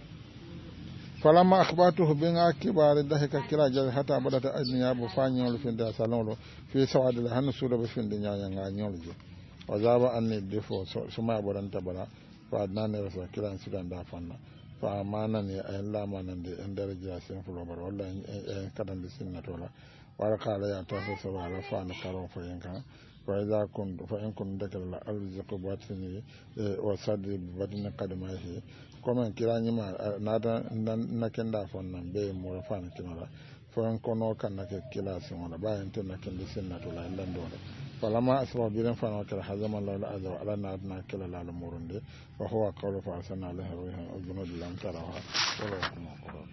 falamma akhbatuhu bin kibar dahika kila jal hata badata adniya bu fanyol fi da salonlo fi sawad la hanu sura bu fin dinya nga nyolje wa zaba anni defo suma bodan tabara fa adnane rasul kila sudan da fanna fa amana ni ayalla manande en daraja sen fulo bar walla en kadan bi sinnatola wala kala ya ta so wala fa na karo fa yanka fa iza kun fa in kun dakal la alziqu batni wa sadri badna qadmahi comme kila nyima nada na kenda fon nan be mo fa na kinala fa en kono kan na kila sin wala ba en tan na kenda sinnatola en landore falama asba biran fa na kala hazama la azza ala na adna kila la murunde wa huwa qawlu fa asana lahu wa junud lam taraha wala kuma qara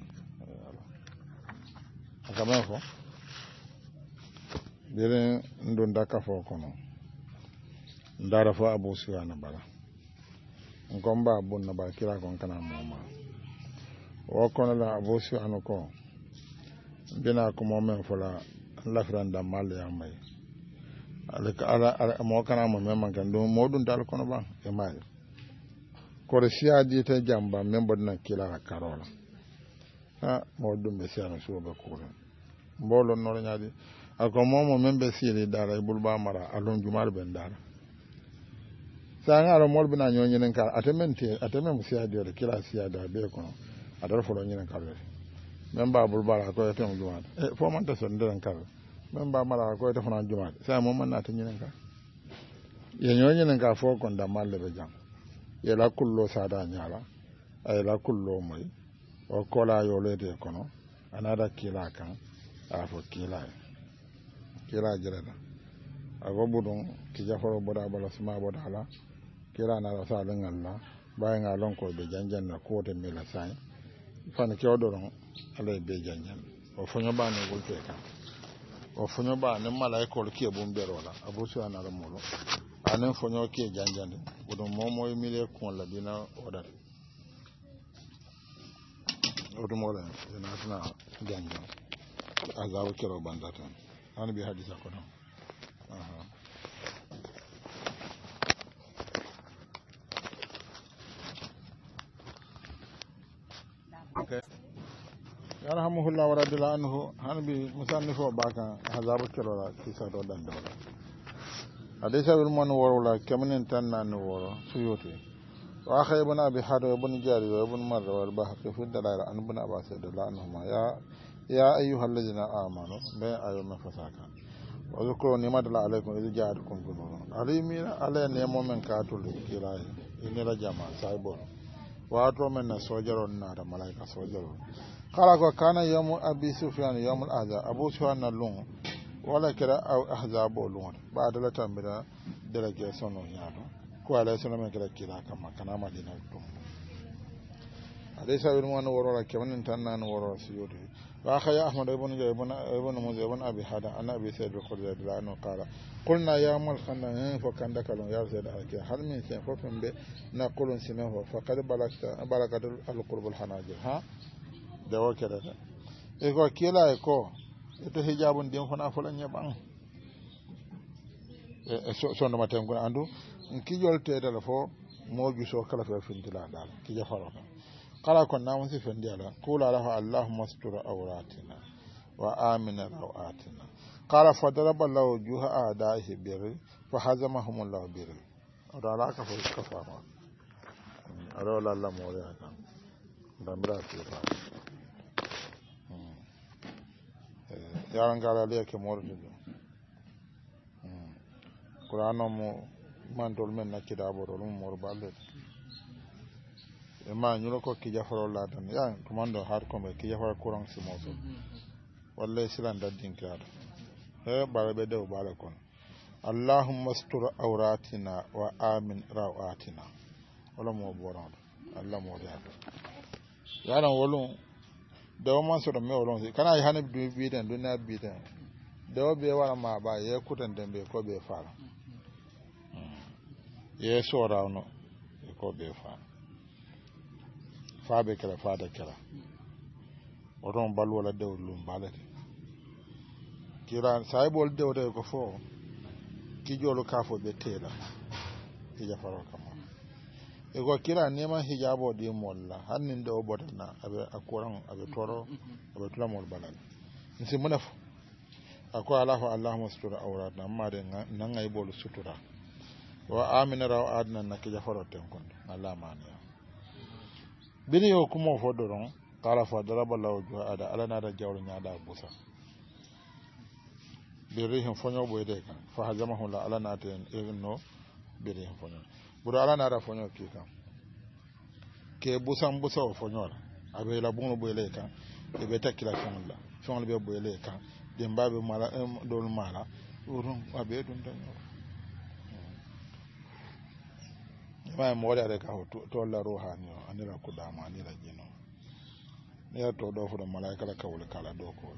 akama ko biran ndon daka fo kono ndara fo abu suwana bala ngomba bunna ba kila kon kana moma o kono la abu suwana ko bina ko momen fola lafranda mal ya may alaka ala mo kana mo memman kan do modun dal kono ba e may ko resiya di ta jamba membo na kila karola ha modum be siya so be ko mbolo no nyaadi ako momo membe siri dara bulba mara alon jumal ben dara sanga ro molbe na nyonyi nen kar atementi atemem siya di re kila siya da be ko adar folo nyen kar memba bulba ko etem jumal e fo man ta son den kar memba mara ko etem na jumal sa mo man na tan nyen kar ye nyonyi nen ka fo kon da malle be jam ye la kullo sada nyala ay la kullo moy o kola yo lete kono anada kila kan afo kila kira jirada ago budun ki jafaro boda bala suma boda ala kira na rasa dan Allah bayan alon ko be janjan na ko te mela sai fan ki odoron ala be janjan o fonyo ba ne golte ka o fonyo ba ne malaiko ki e bombero la abu su ana ramolo anen fonyo ke janjande odo momo e mile kon la dina odar odo mo la dina tana janjan azabu kero bandata an bi hadisa ko non aha okay yarhamuhullahu wa radiyallahu anhu hanbi musannifo baka azabu kero la kisa do dan do hadisa bil mon worola kamanen tan nan woro suyuti wa khaybun abi hadu ibn jari wa ibn marra wal bahqi fi dalail an ibn abbas radiyallahu anhuma ya ya ayyuhal ladina amanu ba ayyuma fasaka wa zikru ni'matallahi alaykum idh ja'akum junudun alimina ala ne momen ka to likirai ni la jama saibon wa to men na sojaro na da malaika sojaro kala ko kana yamu abi sufyan yamul adha abu sufyan na lun wala kira ahzabo lun ba da tambira delegation no yado ko ala sono men kira kira kama kana madina dum alaysa bil mon woro ke wonen tan nan woro siyodi wa khaya ahmad ibn ibn ibn muzay ibn abi hada ana abi sayyid al-khudri radhiyallahu anhu qala qulna ya mal khanna fa kan dakalun ya sayyid al-ki hal min sa fa be na qulun sinahu fa qad balagta balagat al-qurb al-hanajir ha da wakala e ko kila e ko to hijabun dem fona fulan yaban e so so no maten ko andu ki jolte dala fo mo ju so kala fa findila dal ki jafaro kala kon namun si fendi ala kula lahu allahumma astur awratina wa amina rawatina qala fadaraba lahu juha adaihi bir fa hazamahum allah bir ala ka fo kafara ala la la mo ya kan damra ti fa yaran gala le ke mordu qur'ano mo mantol men nakida boro mo mor balle e ma ñulo ko ki jafaro la tan ya tumando har ko be ki jafaro courant si mo so wallahi silan daddin kaado e barabe dew bala kon allahumma astur awratina wa amin rawatina wala mo boron allah mo yaado yaran wolum dew man so do me wolum kana yi hanib du bi den du na bi den dew be wala ma ba ye kutan den be ko be fara ye so rawno ko be fara faabe kala faada kala oton bal wala dewlum balade kira saibol dewde ko fo ki jolo kafo be tela ki jafaro kam e ko kira nema hijabo di molla hannin do bodana abe akuran abe toro abe tulamol balal nsi munaf ako alahu allahumma sutura awratna amma de nan ay bolu sutura wa amina raw adna nak jafaro ten kon allah mani bini yo kuma fo doron kala fa daraba law ju ada ala na da jawru nyaada busa birihin fonyo boyde kan fa hazamahu la ala na ten egno birihin fonyo buru ala na da fonyo ki kan ke busan busa o fonyo la abe la bunu boyle kan e be takila kan la fon be boyle kan dem babe mala dol mala urun abe dun tan ma mo wala ka to la ruhani anira ku da ma anira jino ne to do fu da malaika la kawul kala do ko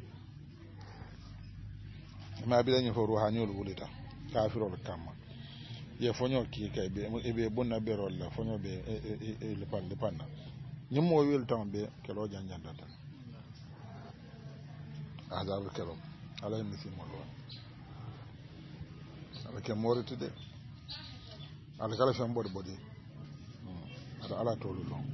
ma bi dañu fo ruhani ul wulita kafirul kamma ye fonyo ki kay be e be bonna be rol la fonyo be e le pan le pan nyum mo wel tan be kelo janjanda tan azab kelo ala misi mo lo ala ke moriti de ala kala fam bodi bodi ada ala tolu long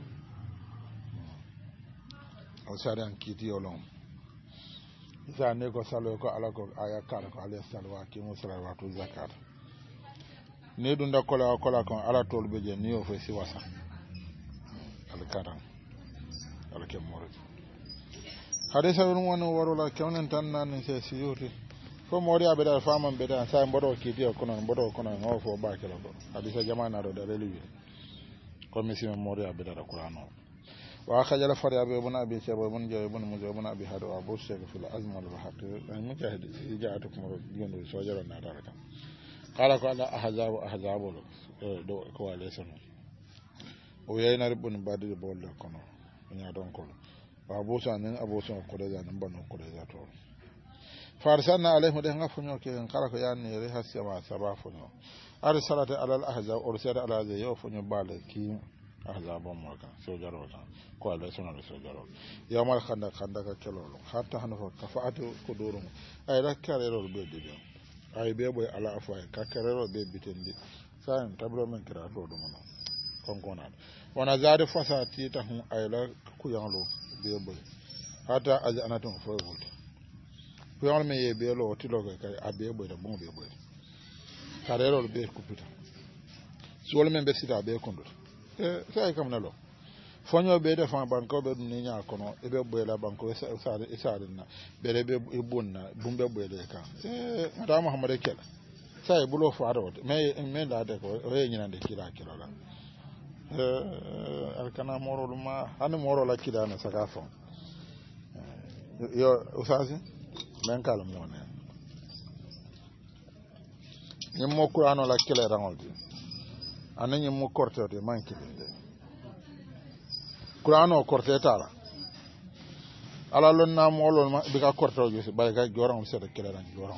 o sare an kiti olong isa ne ko salo ko ala ko aya kala ko ala salwa ki mo salwa to zakat ne dunda kola kola ko ala tolu be je ni o fe si wasa ala karan ala ke moriti hadisa won won warola kewnen tan nan se siyuti fo mori abeda faman beda sa mbodo kiti ko non mbodo ko non o fo ba kelo do hadisa jamana do da relewi commission mori abeda da qur'ano wa khajala fari abe ibn abi shayba ibn jay ibn mujay ibn abi hadu abu shaykh fil azm al bahaq al mujahid ja'atukum yondo so jaro na daraka qala ko ala ahzabu ahzabu do ko wale sonu o yayna ribun badi bolle kono nya don ko wa abu sanin abu sun ko da nan banu ko da to farsanna alayhi de nga funyo ke kala ko yanni re hasya ma sabafunyo ar salata alal ahzab or sada ala ze yo fonyo bale ki ahzab mo ka so jaro ta ko ala sono so jaro yamal khanda khanda ka kelolo hatta hanu ka faatu ko dorum ay rakkare rol be de ay be boy ala afa ka karero be bitendi sa tablo men kira to dum no kon konat wana zade fasati ta hun ay la ku yanlo be boy hatta aji anatum fo volta ku yanlo me ye be lo tilo ka kay abe boy da bon be boy karero be kupita so wala men be sita be kondo e sai kam nalo fonyo be de fa banko be ni nya kono e be boy la banko e sa e sa na be re be e bonna bumbe boy de ka e mata muhammad kela sai bulo fa ado me me la de ko e nyina de kila kila la e alkana moro ma han moro la kila na saka fon yo usasi men kalam no ne nyim mo qur'ano la kila rangol di anan mo korte de manki de qur'ano korte tala ala lon na mo lon bi ka korte o josi bay ga joram se de kila ran joram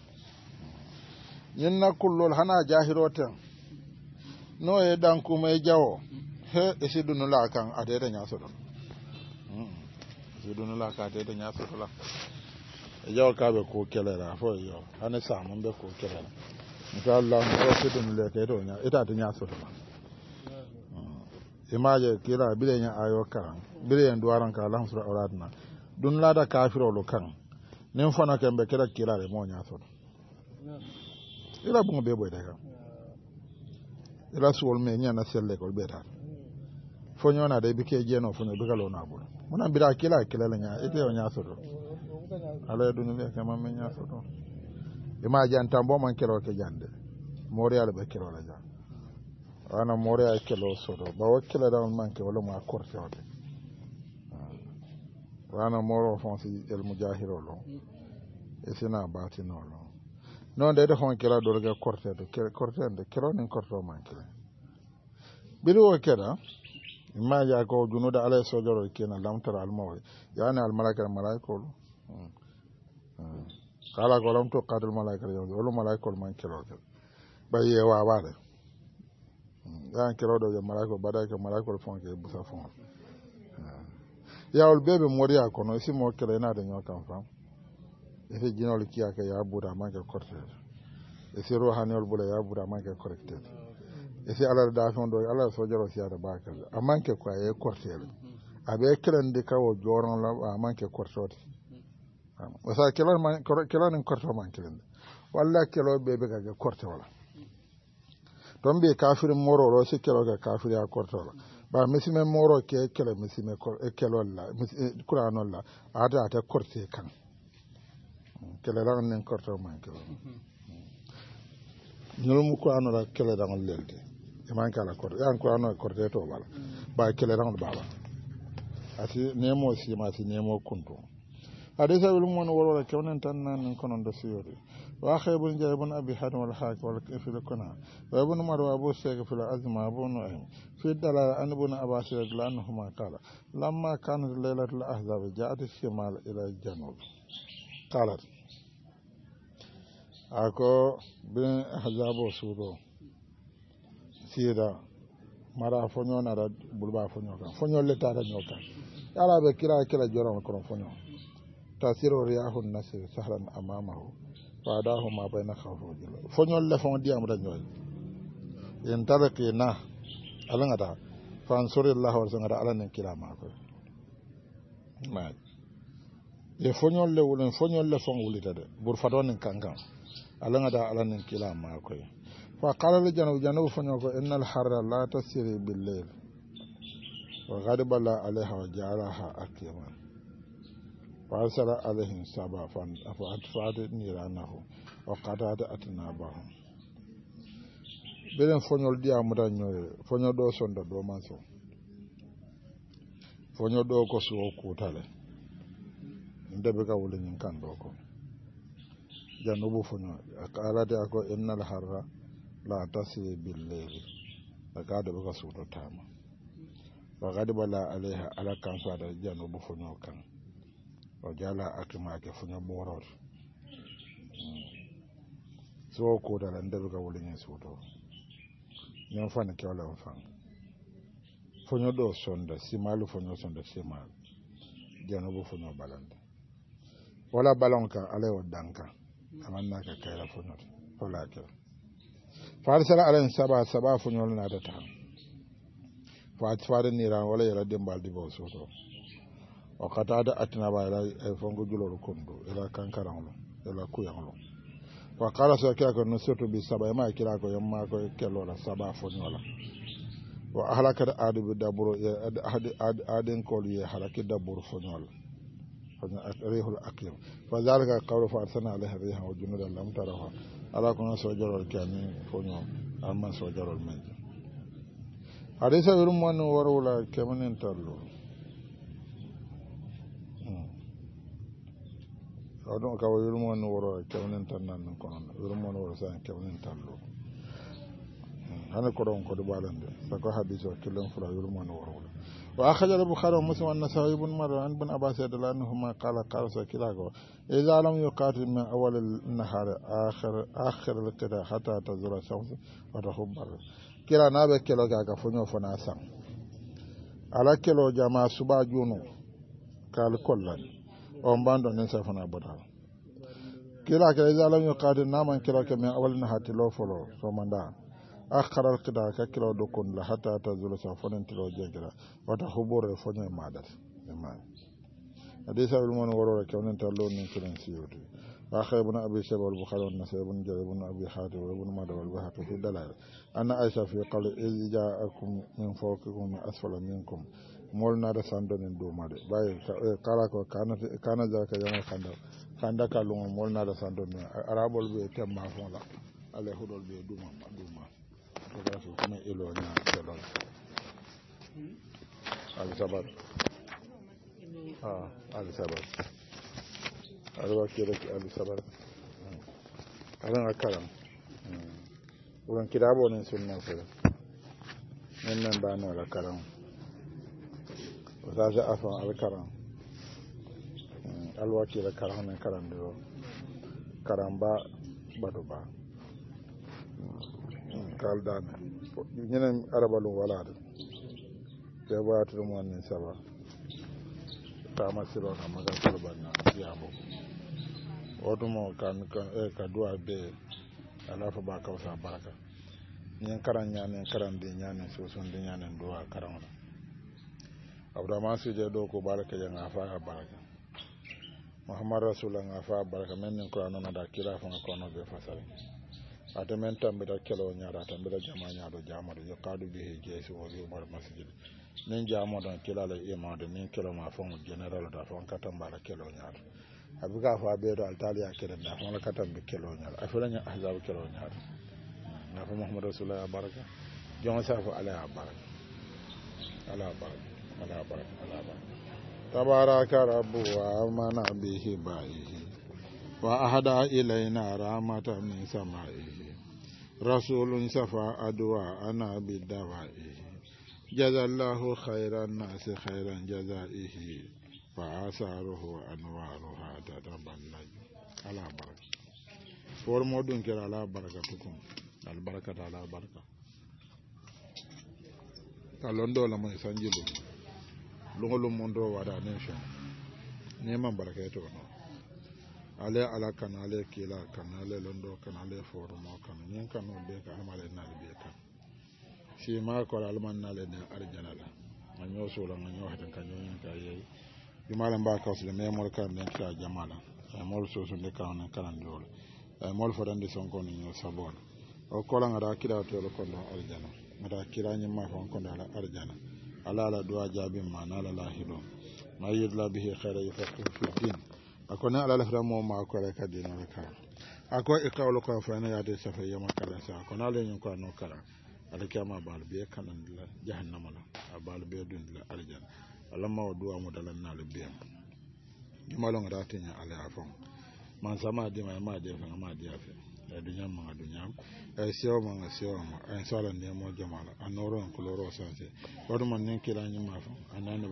nyinna kullul hana jahiroten no e dan kuma e jawo he e sidunu la kan adede nya so do mm sidunu la ka adede nya so la e jawo ka be ko kelera fo yo hana sa mon be ko kelera inshallah mo sidunu le ke do nya ita de nya so do imaje kila bile nya ayo kan bile en duwaran ka Allah sura auradna dun la da kafiro lo kan nim fana kan be kila kila re mo nya so do ila bungo be boy daga ila suwol me nya na selle ko be ta fo nyona de bike jeno fo no be galo na bul mona bira kila kila la nya ite o nya so do ala dun le kama me nya so do imaje an tambo man kilo ke jande mori ala be kilo la ja ana mori ay kilo so do ba wakila da man ke wala ma korte wate wana moro fonsi el mujahiro lo esina batino lo non de defon kila do ga korte do korte de kilo nin korto man kila bilu o keda ma ya ko junuda ala sojoro kena lamtara al mawi yani al malaika malaiko kala ko lam to qadul malaika yo wala malaiko man kilo baye wa wale yan kilo do malaiko badaka malaiko fon ke busa fon ya ol bebe moriya kono isi mo kila na de nyokan fam ese jinol kiya ke ya buda manke korte ese rohanol bula ya buda manke corrected ese ala da fon do ala so jaro siya da bakal amanke ko ay korte abe kiran de kawo joron la manke korte wasa kilan man kilan korte man kilan walla kilo bebe ga korte wala don be kafir moro ro se kilo ga kafir ya korte wala ba misime moro ke kilo misime ko kilo la qur'anol la ada ta korte kan kele ran nen korto man kele ñolum ko anola kele ran lelde e man kala korto yan ko anola korto to bala ba kele ran baba ati nemo si ma si nemo kunto ade sa wul mon woro ke wonen tan nan konon do siyori wa khaybun jaybun abi hadim wal haq wal kafil kuna wa ibn marwa abu shaykh fil azma abu nu'aym fi dalal an ibn abbas radhiyallahu anhu qala lamma kanat laylatul ahzab ja'at shimal ila janub qalat ako bin hazabo sudo sida mara fonyo na da bulba fonyo kan fonyo leta da nyoka ala be kira kira joram ko fonyo tasiru riyahun nasir sahran amamahu wa dahu ma bayna khawfu jilo fonyo le fon diam da nyoy en tarake na alanga da fansurillahu wa sangada alanin kira ma ko ma e fonyo le wulen fonyo le fon wulita de bur fadonin kankan alanga da alanin kila ma koy fa qala li janu janu fanyo ko innal harra la tasiri bil layl wa ghadiba la alaiha wa ja'alaha akiman fa arsala alaihim saba fan afa atfad niranahu wa qadada atnaba belen fonyo dia muda nyoy fonyo do sonda do manso fonyo do ko so ko tale ndebe ka wulin kan do ko janubu fonyo akala de ako innal harra la tasri bil layl akada baka suto tama wa gadiba la alaiha ala kan so da janubu fonyo kan o jala akima ke fonyo boror so ko da lan da ga wulin yin soto nyon fa ne ke wala fa fonyo do sonda simalu fonyo sonda simalu jano bo fonyo balanda wala balon ka ale o danka amanna ka kayla fonyo wala ke farsala alen saba saba fonyo na da ta fa tsare ni ran wala yara dembal di bo soto o kata da atina ba ila e fongo juloro kondo ila kankaranlo ila kuyanlo wa kala so kira ko no soto bi saba ma kira ko yamma ko kelo la saba fonyola wa halaka da adu bi daburo ya adi adin kol ye halaki daburo fonyola fanya rihul aqim fa zalika qawlu fa arsalna alaiha riha wa junudan lam taraha ala kuna so jorol kani fonyo amma so jorol men hadisa wirum mon warwala kemanen tallo adon ka wirum mon waro kemanen tannan kono wirum mon waro sa kemanen tallo hana ko don ko do balande sako hadiso kilon fura wirum mon warwala wa akhraja al-bukhari wa muslim an-nasa'i ibn marwan ibn abbas radhiyallahu anhu qala qala sakilago idza lam yuqatil min awwal an-nahar akhir akhir al-qida hatta tazura shams wa tahubbar kila nabe kelo ga fonyo fona sam ala kelo jama suba juno kal kollan on bando nen sa fona bodal kila ka idza lam yuqatil naman kelo ke min awwal an-nahar lo folo so manda akhara al-qida ka kilo do kon la hatta tazura sa fonen tilo jegira wata hubur fonyo madat imam hadisa bil mon woro ke onen tallo nin kiran siyoti أخي ابن أبي شيبة والبخاري والنسائي بن جرير بن أبي حاتم وابن ماجه والبيهقي في الدلائل أن عائشة في قول إذ جاءكم من فوقكم من أسفل منكم مولنا رساندون دوما باي قالك كانت كان ذاك يوم الخندق خندق لون مولنا رساندون أرابول بي تم فولا على هدول بي دوما دوما فكاسو كما إلو نيا سلام على سبب آه على سبب alwa kira ki alu sabar alan akaram uran kirabo nen sunna sala men nan ba no la karam wa za afa al karam alwa kira karam nan karam do karamba bado ba kaldana ñenen arabalu wala de te waatu mo nen saba tama siro na maga solo banna yabo odumo kan kan e ka duwa be ala fa ba ka sa baraka nyen karan nyane karan de nyane so son de nyane duwa karan abdama su je do ko baraka ya ngafa baraka muhammad rasulullah ngafa baraka men ko anona da kila fa ko no be fasal ata men tambe da kelo nyaara tambe da jama nyaado jamado yo kadu be je so o mar masjid nin jamo don kila la imade nin kilo ma fon general da fon katamba la kilo nyaado abuka fa be do altaliya kelen da fon la katambe kilo nyaado afala nya ahzab kilo nyaado na fa muhammad rasulullah baraka jon sa fa ala baraka ala baraka ala baraka ala baraka tabaraka rabbu wa mana bihi ba'ihi wa ahada ilaina rahmatan min sama'ihi rasulun safa adwa ana bidawa'ihi jazallahu khairan nasi khairan jazaihi fa asaruhu anwaruha tatabalaj ala baraka for modun kira ala barakatukum al barakata ala baraka talondo la moy sanjilu lungolo mondo wada nation neman barakato no ale ala kanale kila kanale londo kanale for mo kan nyen kan no be ka amale na be kan si ma ko alman na le ne arjana la manyo so la manyo hatan kan nyen ka yi jumala ba ka so le me mol kan ne ka jamala e mol so so ne kan ne kan dol e mol fo dande son ko ni sabon o ko la ngara kira to lo kon do arjana ngara kira nyi ma fo kon do ala arjana ala la du'a jabim ma na la lahido ma yidla bihi khaira yafaqihu fi din akona ala la framo ma ko la kadina la ka ako e kawlo ko fa na yade safa yama kala sa akona le nyon ko no kala ala kiyama bal be kanan la jahannama la bal be dun la arjana alamma du'a mo dalan na le be jumalo ngata tinya ala afon man sama di ma ma de fa ma di afi e dunya ma dunya e sewa ma sewa ma en sala ne mo jamala anoro en koloro sanse wadu man nen kila nyi ma fa anane bon nen kila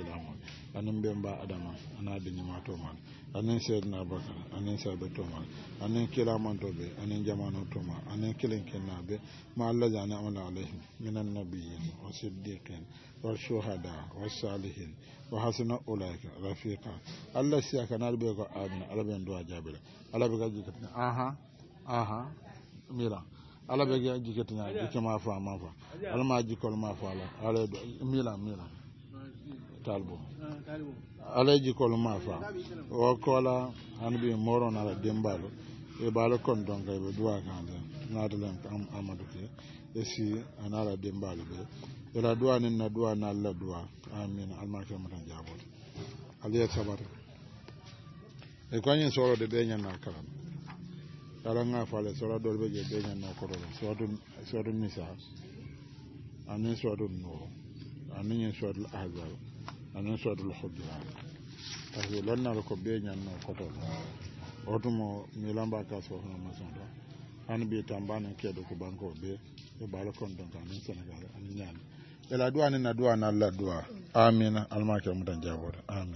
kilamol anin ɓe mba adama ana diñimatomal anin seedna bakar anin saɓe tomal anin kilamantoɓe anin jamano toma anin kilin kennaɓe ma allahi ana amala alayhim min annabiyin wa siddiqin wa shuhada wa salihin wa hasuna ulaika rafiqa allah siyaka naɗo ɓe ko amina ala ɓen duwa jaabira ala ɓe gaji katina aha aha mira ala ɓe ga jiketina jike ma fa ma fa ala ma jikol ma fa ala ala do mila mila talbo ala jikol ma fa o kola hanbi moro na la dembalo e balo kon donc e duwa kan na de len am amadou ke e si anala dembalo be e la duwa ni na duwa na la duwa amin alma ke matan jabot aliya sabar e ko nyen soro de be nyen na karam kala nga fale sora dol be je be nyen no ko do sodu sodu nisa anin sodu no anin sodu ahzab anin sodu al-hujurat tawi lonna ko be nyen no ko do otumo mi lamba ka so no mason do an bi tambana kedo ko banko be e bala kon don kan Sénégal an nyan ela duwa ni na duwa na Allah duwa amina alma ke mutan jabor amin